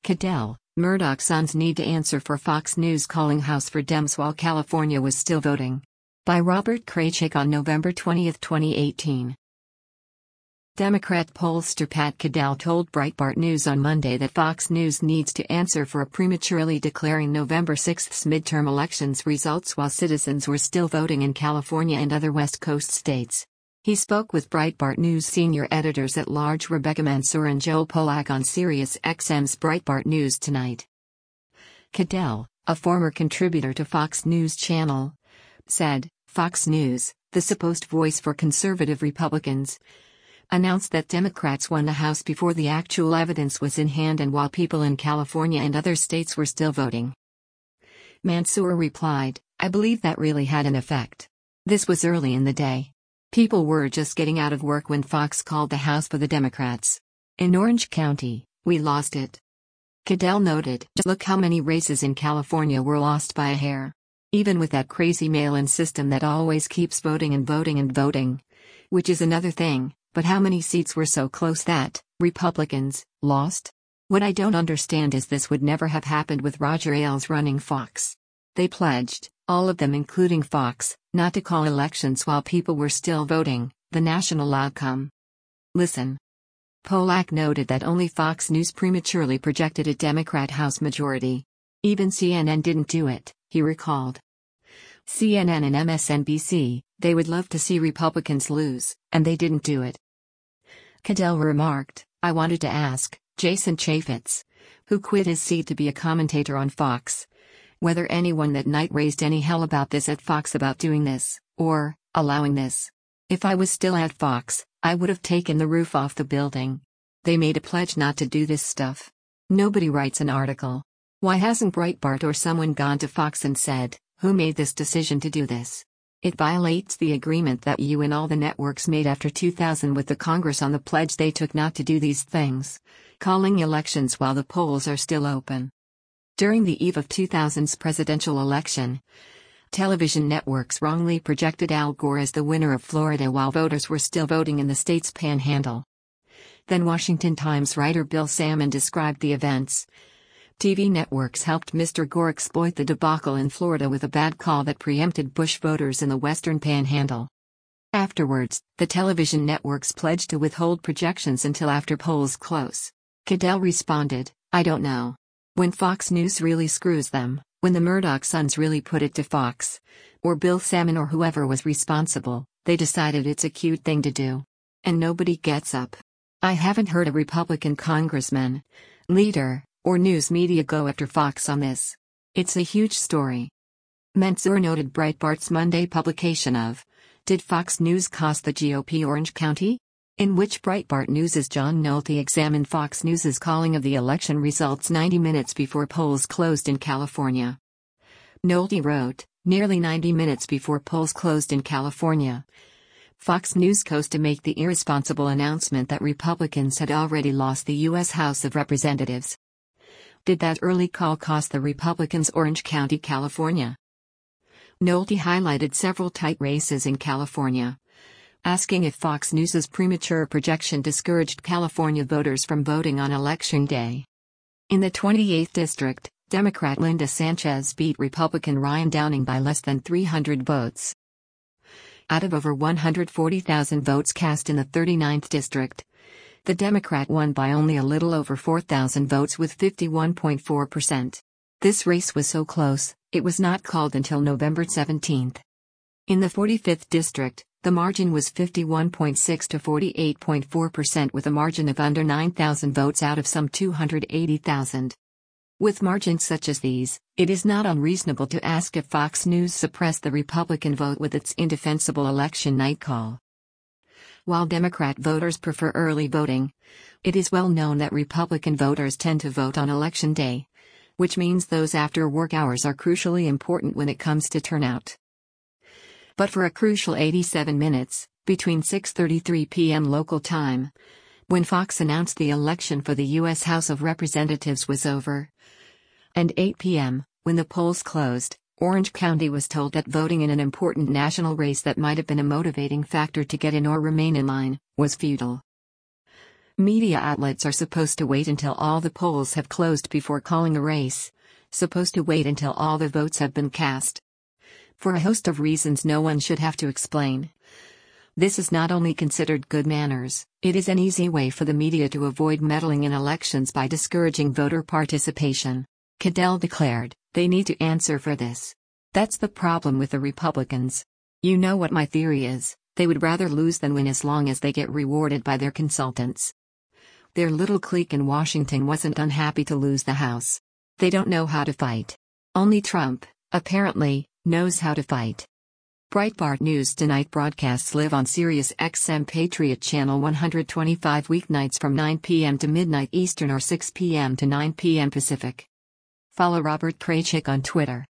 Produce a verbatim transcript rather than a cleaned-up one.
Cadell, Murdoch's sons need to answer for Fox News calling house for Dems while California was still voting. By Robert Kraychik on November twentieth, twenty eighteen. Democrat pollster Pat Cadell told Breitbart News on Monday that Fox News needs to answer for prematurely declaring November sixth's midterm elections results while citizens were still voting in California and other West Coast states. He spoke with Breitbart News senior editors-at-large Rebecca Mansour and Joel Pollack on Sirius X M's Breitbart News Tonight. Cadell, a former contributor to Fox News Channel, said, Fox News, the supposed voice for conservative Republicans, announced that Democrats won the House before the actual evidence was in hand and while people in California and other states were still voting. Mansour replied, I believe that really had an effect. This was early in the day. People were just getting out of work when Fox called the House for the Democrats. In Orange County, we lost it. Cadell noted, just look how many races in California were lost by a hair. Even with that crazy mail-in system that always keeps voting and voting and voting. Which is another thing, but how many seats were so close that Republicans lost? What I don't understand is this would never have happened with Roger Ailes running Fox. They pledged, all of them including Fox, not to call elections while people were still voting, the national outcome. Listen. Pollack noted that only Fox News prematurely projected a Democrat House majority. Even C N N didn't do it, he recalled. C N N and M S N B C, they would love to see Republicans lose, and they didn't do it. Cadell remarked, I wanted to ask Jason Chaffetz, who quit his seat to be a commentator on Fox, whether anyone that night raised any hell about this at Fox about doing this, or allowing this. If I was still at Fox, I would have taken the roof off the building. They made a pledge not to do this stuff. Nobody writes an article. Why hasn't Breitbart or someone gone to Fox and said, who made this decision to do this? It violates the agreement that you and all the networks made after two thousand with the Congress on the pledge they took not to do these things, calling elections while the polls are still open. During the eve of two thousand's presidential election, television networks wrongly projected Al Gore as the winner of Florida while voters were still voting in the state's panhandle. Then Washington Times writer Bill Salmon described the events. T V networks helped Mister Gore exploit the debacle in Florida with a bad call that preempted Bush voters in the western panhandle. Afterwards, the television networks pledged to withhold projections until after polls close. Cadell responded, I don't know. When Fox News really screws them, when the Murdoch sons really put it to Fox, or Bill Salmon or whoever was responsible, they decided it's a cute thing to do. And nobody gets up. I haven't heard a Republican congressman, leader, or news media go after Fox on this. It's a huge story. Mansour noted Breitbart's Monday publication of, Did Fox News Cost the G O P Orange County? In which Breitbart News' John Nolte examined Fox News' calling of the election results ninety minutes before polls closed in California. Nolte wrote, nearly ninety minutes before polls closed in California, Fox News chose to make the irresponsible announcement that Republicans had already lost the U S House of Representatives. Did that early call cost the Republicans Orange County, California? Nolte highlighted several tight races in California, asking if Fox News's premature projection discouraged California voters from voting on Election Day. In the twenty-eighth District, Democrat Linda Sanchez beat Republican Ryan Downing by less than three hundred votes. Out of over one hundred forty thousand votes cast in the thirty-ninth District, the Democrat won by only a little over four thousand votes with fifty-one point four percent. This race was so close, it was not called until November seventeenth. In the forty-fifth District, the margin was fifty-one point six to forty-eight point four percent with a margin of under nine thousand votes out of some two hundred eighty thousand. With margins such as these, it is not unreasonable to ask if Fox News suppressed the Republican vote with its indefensible election night call. While Democrat voters prefer early voting, it is well known that Republican voters tend to vote on Election Day, which means those after work hours are crucially important when it comes to turnout. But for a crucial eighty-seven minutes, between six thirty-three p m local time, when Fox announced the election for the U S House of Representatives was over, and eight p m, when the polls closed, Orange County was told that voting in an important national race that might have been a motivating factor to get in or remain in line was futile. Media outlets are supposed to wait until all the polls have closed before calling a race, supposed to wait until all the votes have been cast. For a host of reasons no one should have to explain. This is not only considered good manners, it is an easy way for the media to avoid meddling in elections by discouraging voter participation. Cadell declared, "They need to answer for this. That's the problem with the Republicans. You know what my theory is, they would rather lose than win as long as they get rewarded by their consultants. Their little clique in Washington wasn't unhappy to lose the House. They don't know how to fight. Only Trump, apparently, knows how to fight." Breitbart News Tonight broadcasts live on Sirius X M Patriot Channel one twenty-five weeknights from nine p m to midnight Eastern or six p m to nine p m Pacific. Follow Robert Kraychik on Twitter.